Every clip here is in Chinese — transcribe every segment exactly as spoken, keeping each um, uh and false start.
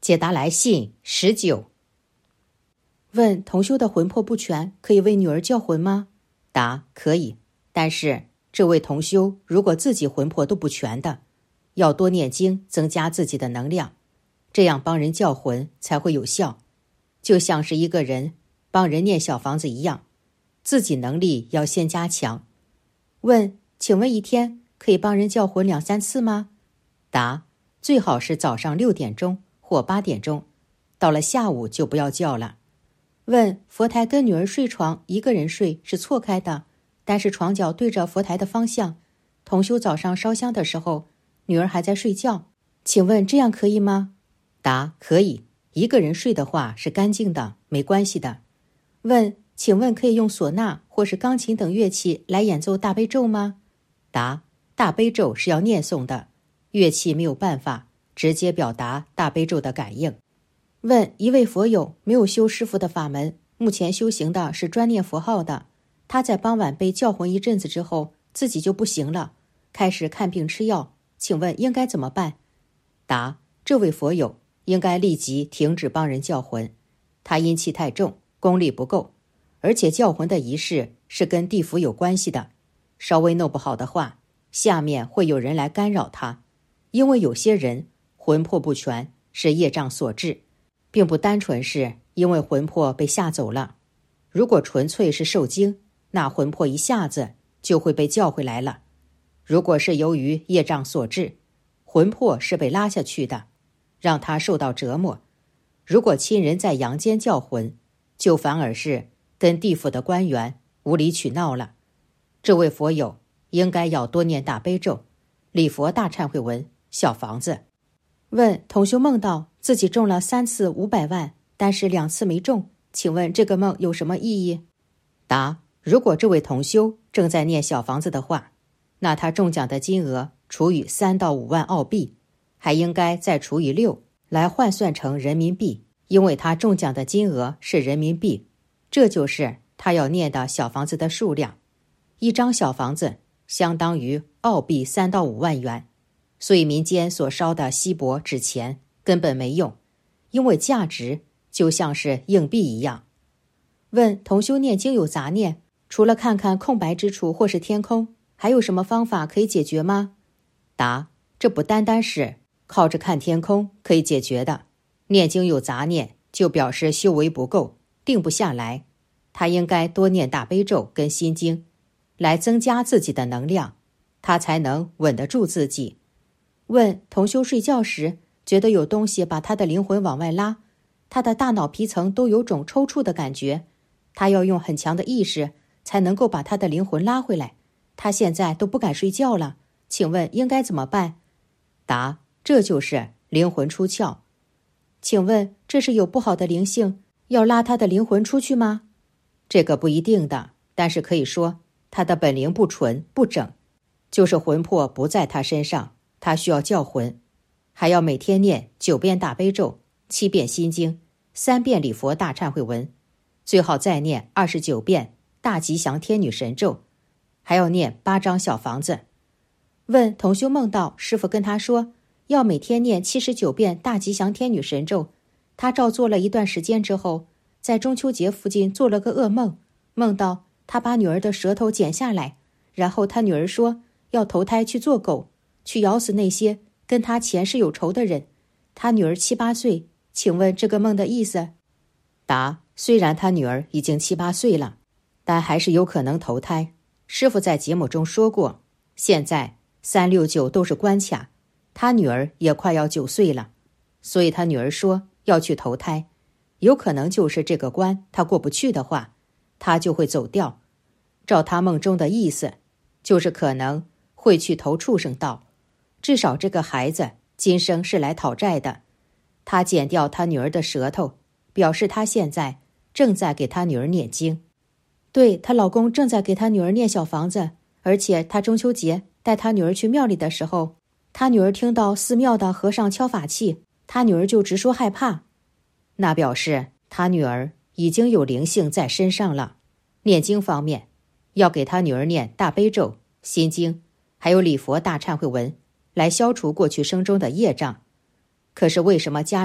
解答来信十九。 问同修的魂魄不全，可以为女儿叫魂吗？ 答：可以，但是这位同修如果自己魂魄都不全的，要多念经增加自己的能量，这样帮人叫魂才会有效。就像是一个人帮人念小房子一样，自己能力要先加强。 问，请问一天可以帮人叫魂两三次吗？ 答：最好是早上六点钟或八点钟，到了下午就不要叫了。 问，佛台跟女儿睡床，一个人睡是错开的，但是床脚对着佛台的方向。同修早上烧香的时候，女儿还在睡觉，请问这样可以吗？ 答：可以，一个人睡的话是干净的，没关系的。 问，请问可以用唢呐或是钢琴等乐器来演奏大悲咒吗？ 答：大悲咒是要念诵的，乐器没有办法直接表达大悲咒的感应。 问，一位佛友没有修师父的法门，目前修行的是专念佛号的，他在傍晚被叫魂一阵子之后，自己就不行了，开始看病吃药，请问应该怎么办？ 答：这位佛友应该立即停止帮人叫魂，他阴气太重，功力不够，而且叫魂的仪式是跟地府有关系的，稍微弄不好的话，下面会有人来干扰他，因为有些人魂魄不全是业障所致，并不单纯是因为魂魄被吓走了。如果纯粹是受惊，那魂魄一下子就会被叫回来了。如果是由于业障所致，魂魄是被拉下去的，让他受到折磨。如果亲人在阳间叫魂，就反而是跟地府的官员无理取闹了。这位佛友应该要多念大悲咒、礼佛大忏悔文、小房子。 问，同修梦到自己中了三次五百万，但是两次没中，请问这个梦有什么意义？ 答：如果这位同修正在念小房子的话，那他中奖的金额除以三到五万澳币，还应该再除以六来换算成人民币，因为他中奖的金额是人民币，这就是他要念的小房子的数量。一张小房子相当于澳币三到五万元，所以民间所烧的锡箔纸钱根本没用，因为价值就像是硬币一样。 问，同修念经有杂念，除了看看空白之处或是天空，还有什么方法可以解决吗？ 答：这不单单是靠着看天空可以解决的。念经有杂念，就表示修为不够，定不下来。他应该多念大悲咒跟心经，来增加自己的能量，他才能稳得住自己。 问，同修睡觉时觉得有东西把他的灵魂往外拉，他的大脑皮层都有种抽搐的感觉，他要用很强的意识才能够把他的灵魂拉回来，他现在都不敢睡觉了，请问应该怎么办？ 答：这就是灵魂出窍。 请问这是有不好的灵性要拉他的灵魂出去吗？ 这个不一定的，但是可以说他的本灵不纯不整，就是魂魄不在他身上，他需要叫魂，还要每天念九遍大悲咒、七遍心经、三遍礼佛大忏悔文，最好再念二十九遍大吉祥天女神咒，还要念八张小房子。 问，同修梦到师父跟他说要每天念七十九遍大吉祥天女神咒，他照做了一段时间之后，在中秋节附近做了个噩梦，梦到他把女儿的舌头剪下来，然后他女儿说要投胎去做狗，去咬死那些跟他前世有仇的人。他女儿七八岁，请问这个梦的意思？ 答：虽然他女儿已经七八岁了，但还是有可能投胎。师父在节目中说过，现在三六九都是关卡，他女儿也快要九岁了，所以他女儿说要去投胎，有可能就是这个关他过不去的话，他就会走掉。照他梦中的意思，就是可能会去投畜生道，至少这个孩子今生是来讨债的。他剪掉他女儿的舌头，表示他现在正在给他女儿念经。 对，她老公正在给她女儿念小房子，而且她中秋节带她女儿去庙里的时候，她女儿听到寺庙的和尚敲法器，她女儿就直说害怕。 那表示她女儿已经有灵性在身上了。念经方面，要给她女儿念大悲咒、心经，还有礼佛大忏悔文，来消除过去生中的业障。可是为什么家人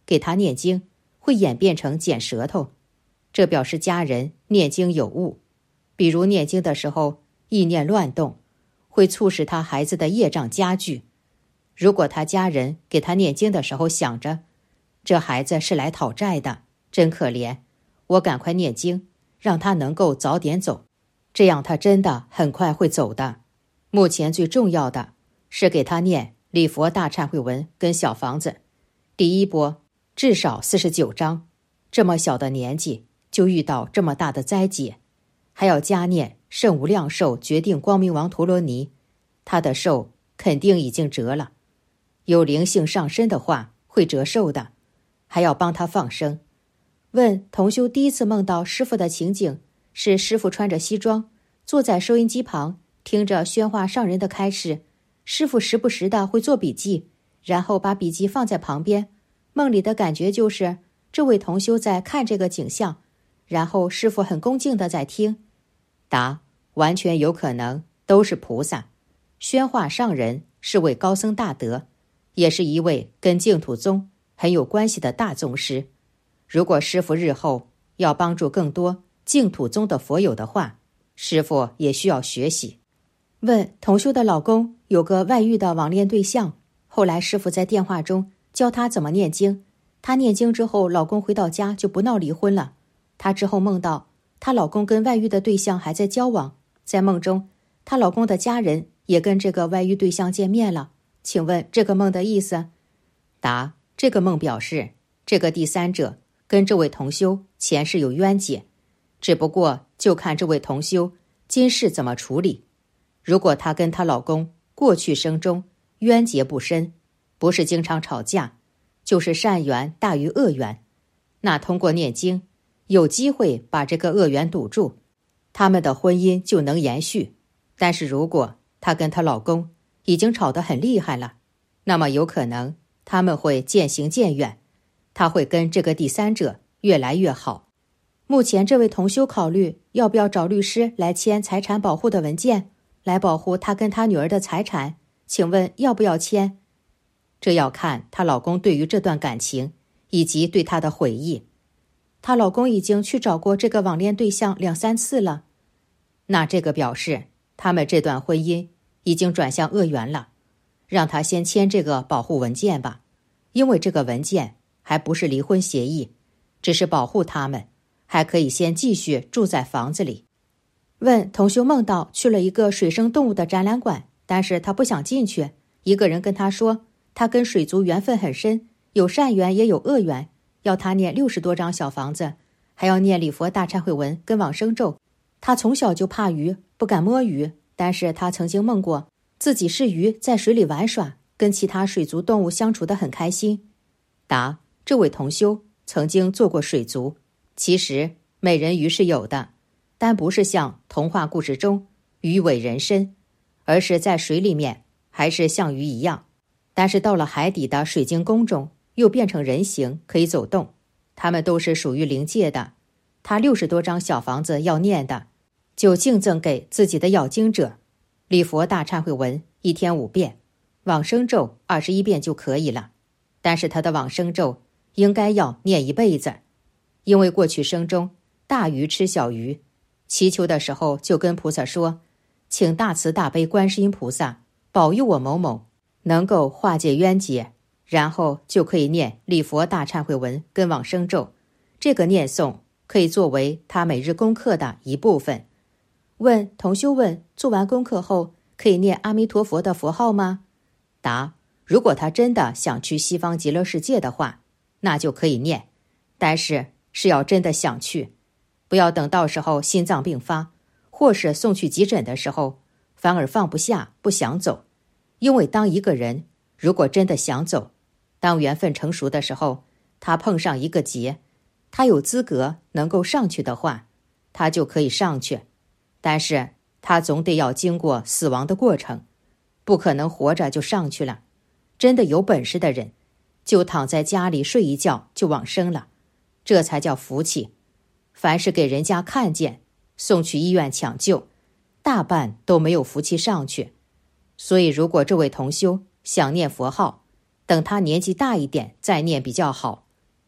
给他念经，会演变成剪舌头，这表示家人念经有误。比如念经的时候意念乱动，会促使他孩子的业障加剧。如果他家人给他念经的时候想着，这孩子是来讨债的，真可怜，我赶快念经，让他能够早点走，这样他真的很快会走的。目前最重要的是给他念礼佛大忏悔文跟小房子，第一波至少四十九章，这么小的年纪就遇到这么大的灾劫，还要加念圣无量寿决定光明王陀罗尼，他的寿肯定已经折了，有灵性上身的话会折寿的，还要帮他放生。问同修第一次梦到师父的情景，是师父穿着西装坐在收音机旁，听着宣化上人的开示，师父时不时的会做笔记，然后把笔记放在旁边。梦里的感觉就是这位同修在看这个景象，然后师父很恭敬的在听。答：完全有可能都是菩萨。宣化上人是位高僧大德，也是一位跟净土宗很有关系的大宗师。如果师父日后要帮助更多净土宗的佛友的话，师父也需要学习。问同修的老公有个外遇的网恋对象，后来师父在电话中教他怎么念经，她念经之后，老公回到家就不闹离婚了。她之后梦到她老公跟外遇的对象还在交往，在梦中她老公的家人也跟这个外遇对象见面了。请问这个梦的意思？答：这个梦表示这个第三者跟这位同修前世有冤结，只不过就看这位同修今世怎么处理。如果她跟她老公过去生中冤结不深，不是经常吵架，就是善缘大于恶缘，那通过念经有机会把这个恶缘堵住，他们的婚姻就能延续。但是如果她跟她老公已经吵得很厉害了，那么有可能他们会渐行渐远，他会跟这个第三者越来越好。目前这位同修考虑要不要找律师来签财产保护的文件，来保护他跟他女儿的财产，请问要不要签？这要看她老公对于这段感情以及对她的悔意。她老公已经去找过这个网恋对象两三次了，那这个表示他们这段婚姻已经转向恶缘了，让他先签这个保护文件吧，因为这个文件还不是离婚协议，只是保护他们，还可以先继续住在房子里。问同修梦到去了一个水生动物的展览馆，但是他不想进去，一个人跟他说他跟水族缘分很深，有善缘也有恶缘，要他念六十多张小房子，还要念礼佛大忏悔文跟往生咒。他从小就怕鱼，不敢摸鱼，但是他曾经梦过自己是鱼，在水里玩耍，跟其他水族动物相处得很开心。答：这位同修曾经做过水族，其实美人鱼是有的，但不是像童话故事中鱼尾人身，而是在水里面还是像鱼一样，但是到了海底的水晶宫中又变成人形，可以走动。它们都是属于灵界的。他六十多张小房子要念的，就敬赠给自己的要经者。礼佛大忏悔文一天五遍，往生咒二十一遍就可以了。但是他的往生咒应该要念一辈子，因为过去生中大鱼吃小鱼，祈求的时候就跟菩萨说，请大慈大悲观世音菩萨保佑我某某能够化解冤结，然后就可以念礼佛大忏悔文跟往生咒。这个念诵可以作为他每日功课的一部分。问同修问，做完功课后可以念阿弥陀佛的佛号吗？答：如果他真的想去西方极乐世界的话，那就可以念，但是是要真的想去，不要等到时候心脏病发或是送去急诊的时候反而放不下不想走。因为当一个人如果真的想走，当缘分成熟的时候，他碰上一个劫，他有资格能够上去的话，他就可以上去，但是他总得要经过死亡的过程，不可能活着就上去了。真的有本事的人就躺在家里睡一觉就往生了，这才叫福气。凡是给人家看见送去医院抢救，大半都没有福气上去。所以如果这位同修想念佛号，等他年纪大一点再念比较好，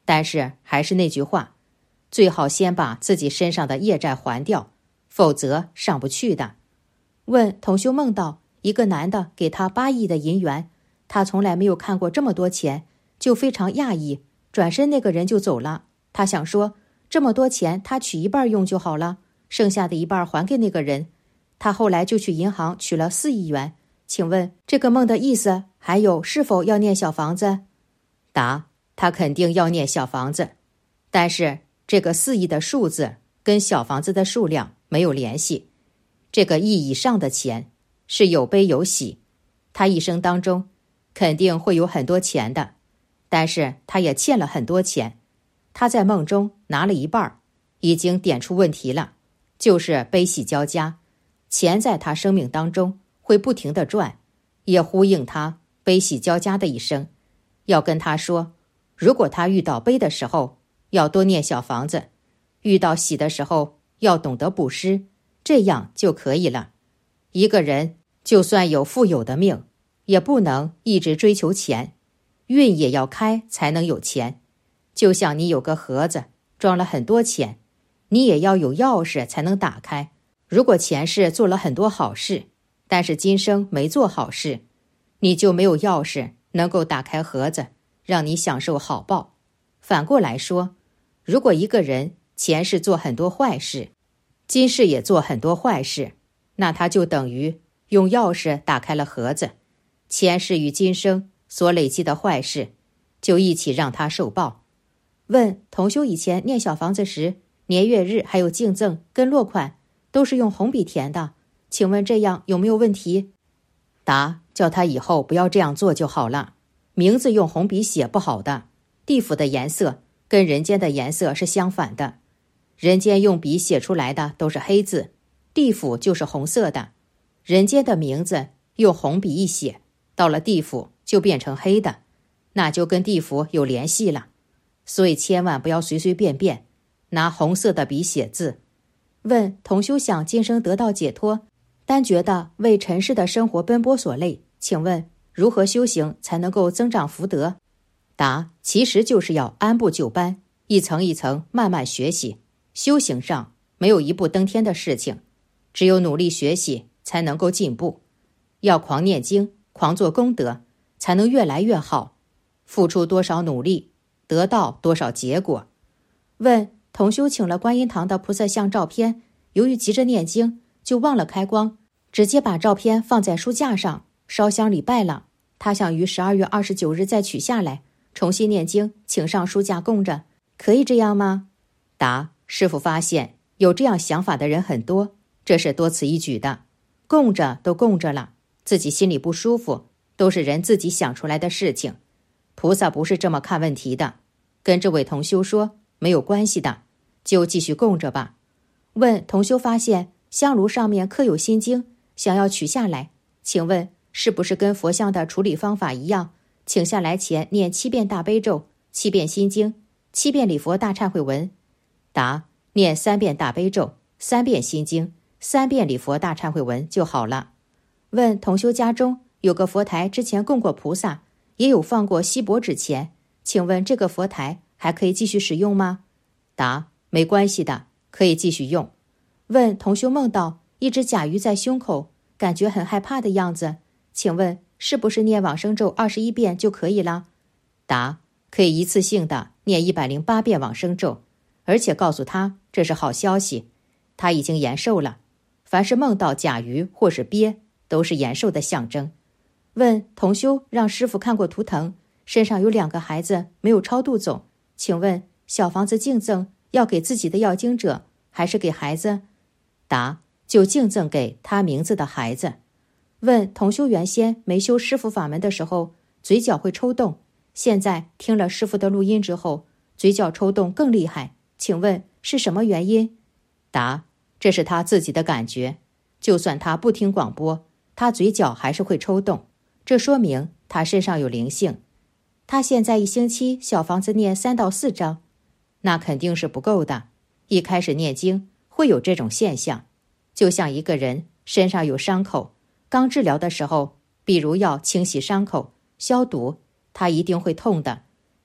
但是还是那句话，最好先把自己身上的业债还掉，否则上不去的。 问同修梦到一个男的给他八亿的银元，他从来没有看过这么多钱，就非常讶异，转身那个人就走了。他想说，这么多钱他取一半用就好了，剩下的一半还给那个人。他后来就去银行取了四亿元。请问这个梦的意思，还有是否要念小房子？ 答：他肯定要念小房子，但是这个四亿的数字跟小房子的数量没有联系。这个亿以上的钱是有悲有喜，他一生当中肯定会有很多钱的，但是他也欠了很多钱。他在梦中拿了一半，已经点出问题了，就是悲喜交加，钱在他生命当中会不停地转，也呼应他悲喜交加的一生。要跟他说，如果他遇到悲的时候，要多念小房子；遇到喜的时候，要懂得布施，这样就可以了。一个人就算有富有的命，也不能一直追求钱，运也要开才能有钱。就像你有个盒子装了很多钱，你也要有钥匙才能打开。如果前世做了很多好事，但是今生没做好事，你就没有钥匙能够打开盒子，让你享受好报。反过来说，如果一个人前世做很多坏事，今世也做很多坏事，那他就等于用钥匙打开了盒子，前世与今生所累积的坏事就一起让他受报。 问同修以前念小房子时，年月日还有净赠跟落款都是用红笔填的，请问这样有没有问题？ 答：叫他以后不要这样做就好了。名字用红笔写不好的，地府的颜色跟人间的颜色是相反的，人间用笔写出来的都是黑字，地府就是红色的。人间的名字用红笔一写，到了地府就变成黑的，那就跟地府有联系了。所以千万不要随随便便拿红色的笔写字。 问同修想今生得到解脱，单觉得为尘世的生活奔波所累，请问如何修行才能够增长福德？ 答：其实就是要按部就班，一层一层慢慢学习。修行上没有一步登天的事情，只有努力学习才能够进步。要狂念经，狂做功德，才能越来越好。付出多少努力，得到多少结果。 问同修请了观音堂的菩萨像照片，由于急着念经，就忘了开光，直接把照片放在书架上，烧香礼拜了。他想于十二月二十九日再取下来，重新念经，请上书架供着，可以这样吗？ 答：师父发现有这样想法的人很多，这是多此一举的。供着都供着了，自己心里不舒服，都是人自己想出来的事情。菩萨不是这么看问题的，跟这位同修说没有关系的，就继续供着吧。 问同修发现香炉上面刻有心经，想要取下来，请问是不是跟佛像的处理方法一样，请下来前念七遍大悲咒，七遍心经，七遍礼佛大忏悔文？ 答：念三遍大悲咒，三遍心经，三遍礼佛大忏悔文就好了。 问同修家中有个佛台，之前供过菩萨，也有放过锡箔纸钱，请问这个佛台还可以继续使用吗？ 答：没关系的，可以继续用。 问同修梦到一只甲鱼在胸口，感觉很害怕的样子，请问是不是念往生咒二十一遍就可以了？ 答：可以一次性的念一百零八遍往生咒，而且告诉他这是好消息，他已经延寿了。凡是梦到甲鱼或是鳖，都是延寿的象征。 问同修让师父看过图腾，身上有两个孩子没有超度走，请问小房子净赠要给自己的要经者还是给孩子？ 答：就净赠给他名字的孩子。 问同修原先没修师父法门的时候，嘴角会抽动，现在听了师父的录音之后，嘴角抽动更厉害，请问是什么原因？ 答：这是他自己的感觉，就算他不听广播，他嘴角还是会抽动，这说明他身上有灵性。 他现在一星期小房子念三到四章， 那肯定是不够的。一开始念经会有这种现象，就像一个人身上有伤口，刚治疗的时候，比如要清洗伤口、消毒，他一定会痛的。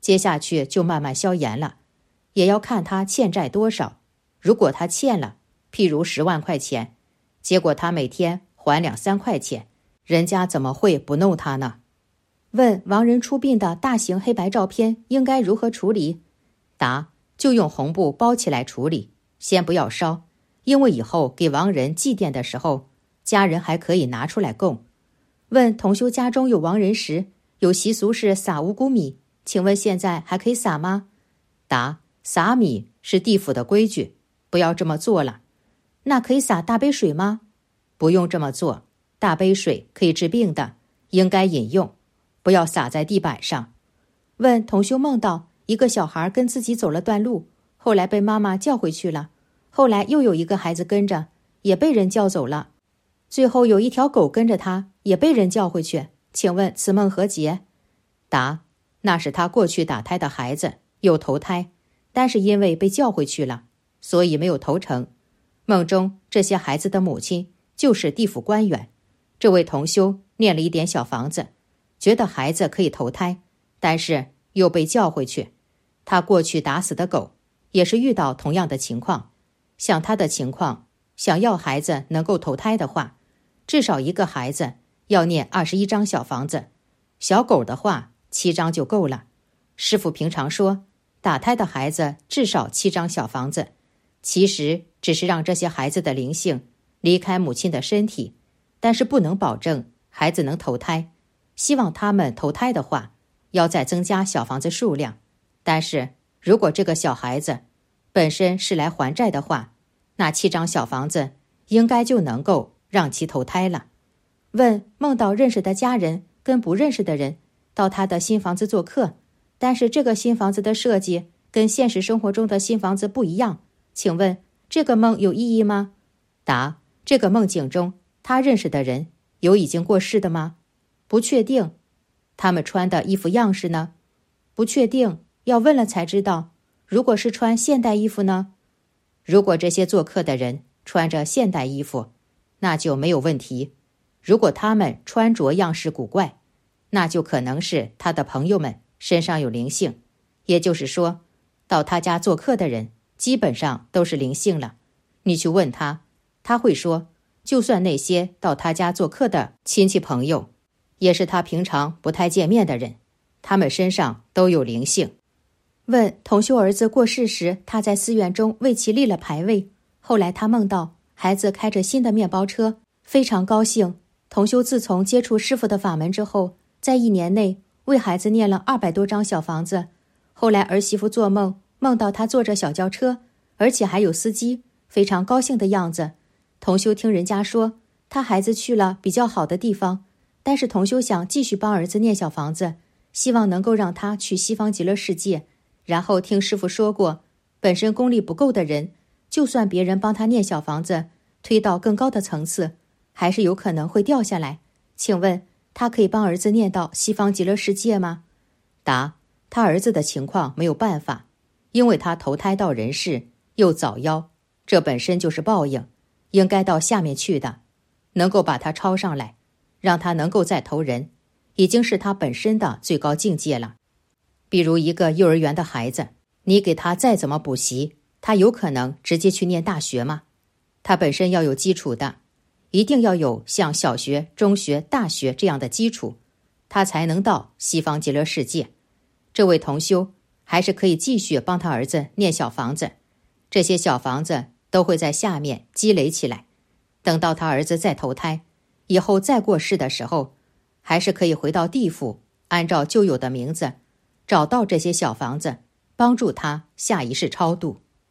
接下去就慢慢消炎了，也要看他欠债多少。如果他欠了，譬如十万块钱，结果他每天还两三块钱，人家怎么会不弄他呢？ 问亡人出殡的大型黑白照片应该如何处理？ 答：就用红布包起来处理，先不要烧，因为以后给亡人祭奠的时候，家人还可以拿出来供。 问同修家中有亡人时，有习俗是撒五谷米，请问现在还可以撒吗？ 答：撒米是地府的规矩，不要这么做了。 那可以撒大杯水吗？ 不用这么做，大杯水可以治病的，应该饮用，不要洒在地板上。 问同修梦到一个小孩跟自己走了段路，后来被妈妈叫回去了，后来又有一个孩子跟着，也被人叫走了，最后有一条狗跟着他，也被人叫回去，请问此梦何解？ 答：那是他过去打胎的孩子，又投胎，但是因为被叫回去了，所以没有投成。梦中这些孩子的母亲就是地府官员。这位同修念了一点小房子，觉得孩子可以投胎，但是又被叫回去。他过去打死的狗也是遇到同样的情况。像他的情况，想要孩子能够投胎的话，至少一个孩子要念二十一张小房子，小狗的话七张就够了。师父平常说，打胎的孩子至少七张小房子，其实只是让这些孩子的灵性离开母亲的身体，但是不能保证孩子能投胎。希望他们投胎的话，要再增加小房子数量。但是如果这个小孩子本身是来还债的话，那七张小房子应该就能够让其投胎了。 问梦到认识的家人跟不认识的人到他的新房子做客，但是这个新房子的设计跟现实生活中的新房子不一样，请问这个梦有意义吗？ 答：这个梦境中他认识的人有已经过世的吗？ 不确定。 他们穿的衣服样式呢？ 不确定，要问了才知道。如果是穿现代衣服呢？ 如果这些做客的人穿着现代衣服，那就没有问题。如果他们穿着样式古怪，那就可能是他的朋友们身上有灵性，也就是说，到他家做客的人基本上都是灵性了。你去问他，他会说，就算那些到他家做客的亲戚朋友，也是他平常不太见面的人，他们身上都有灵性。 问同修儿子过世时，他在寺院中为其立了牌位，后来他梦到孩子开着新的面包车，非常高兴。同修自从接触师父的法门之后，在一年内为孩子念了二百多张小房子。后来儿媳妇做梦，梦到他坐着小轿车，而且还有司机，非常高兴的样子。同修听人家说他孩子去了比较好的地方，但是同修想继续帮儿子念小房子，希望能够让他去西方极乐世界。然后听师父说过，本身功力不够的人，就算别人帮他念小房子，推到更高的层次，还是有可能会掉下来。请问他可以帮儿子念到西方极乐世界吗？ 答：他儿子的情况没有办法，因为他投胎到人世又早夭，这本身就是报应，应该到下面去的。能够把他抄上来，让他能够再投人，已经是他本身的最高境界了。比如一个幼儿园的孩子，你给他再怎么补习，他有可能直接去念大学吗？他本身要有基础的，一定要有像小学、中学、大学这样的基础，他才能到西方极乐世界。这位同修还是可以继续帮他儿子念小房子，这些小房子都会在下面积累起来，等到他儿子再投胎，以后再过世的时候，还是可以回到地府，按照旧有的名字找到这些小房子，帮助他下一世超度。